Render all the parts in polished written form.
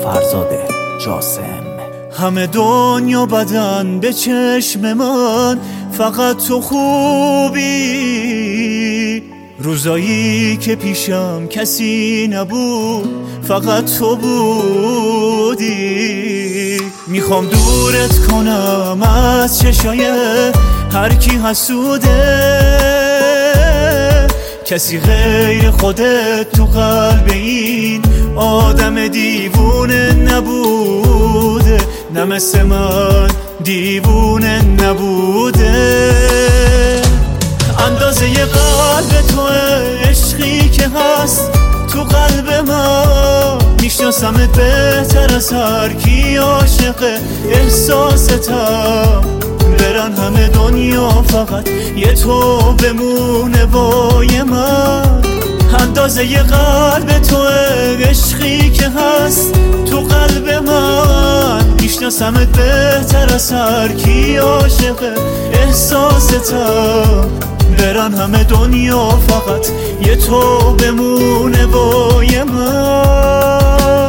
فرزاد جاسم. همه دنیا بدن به چشم من، فقط تو خوبی. روزایی که پیشم کسی نبود، فقط تو بودی. میخوام دورت کنم از چشای هر کی حسوده، کسی غیر خودت تو قلب این آدم دیوونه نبوده، نه مثل من دیوونه نبوده. اندازه قلب تو عشقی که هست تو قلب من، میشناسمت بهتر از هر کی عاشق احساستم. برن همه دنیا فقط یه تو بمونه بای من. اندازه قلب تو عشقی که هست تو قلب من، میشناسمت بهتر از هر کی عاشق احساستم. برن همه دنیا فقط یه تو بمونه بای من.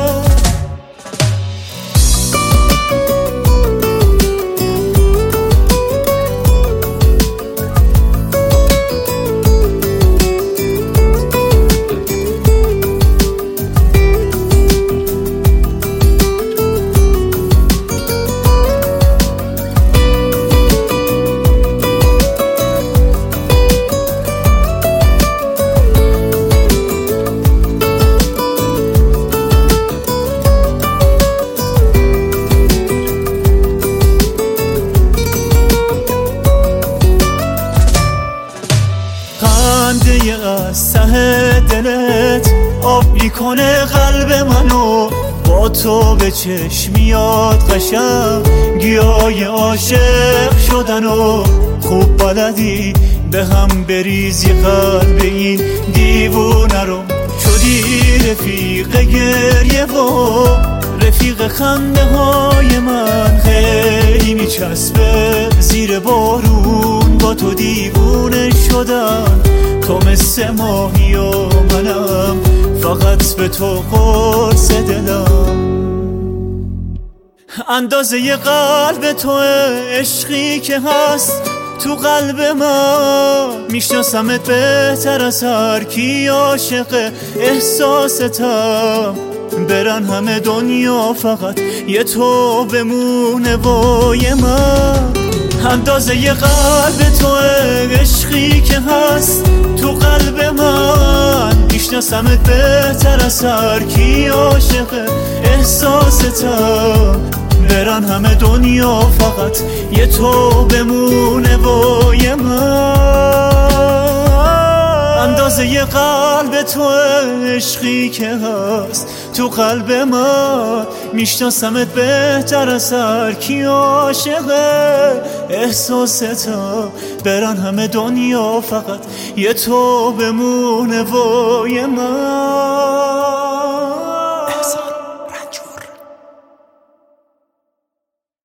خنده از ته دلت آب میکنه قلب منو، با تو به چشم میاد قشنگ گیای عاشق شدن و خوب بلدی به هم بریزی قلب این دیوونه رو. شدی رفیق گریه و رفیق خنده های من، خیلی میچسبه زیر بارون با تو دیوونه شدن. تو مثل ماهی و منم فقط به تو قرص دلم. اندازه قلب تو عشقی که هست تو قلب من، میشناسمت بهتر از هر کی عاشق احساستم. برن همه دنیا فقط یه تو بمونه بای من. اندازه قلب تو عشقی که هست تو قلب من، میشناسمت بهتر از هر کی عاشق احساستم. برن همه دنیا فقط یه تو بمونه بای من. اندازه قلب تو عشقی که هست تو قلب من، میشناسمت بهتر از هر کی عاشق احساستم. برن همه دنیا فقط یه تو بمونه بای من.